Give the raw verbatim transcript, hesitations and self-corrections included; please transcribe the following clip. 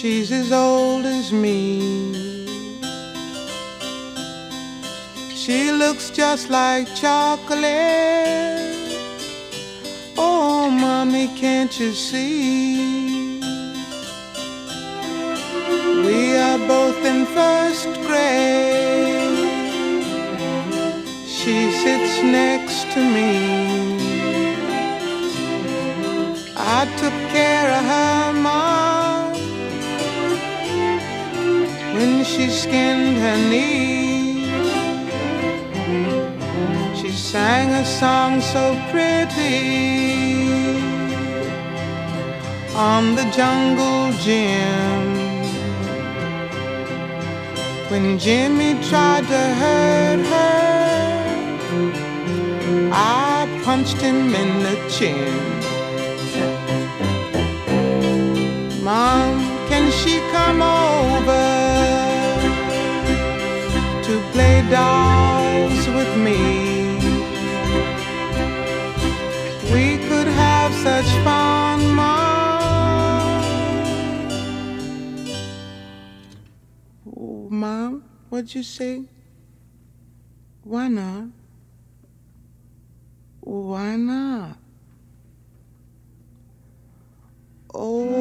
She's as old as me. She looks just like chocolate. Oh, mommy, can't you see? We are both in first grade. She sits next to me. I took care of her mom when she skinned her knee. She sang a song so pretty on the jungle gym. When Jimmy tried to hurt her, I punched him in the chin. Mom, can she come over to play dolls with me? We could have such fun, Mom. Oh, Mom, what'd you say? Why not? Why not? Oh.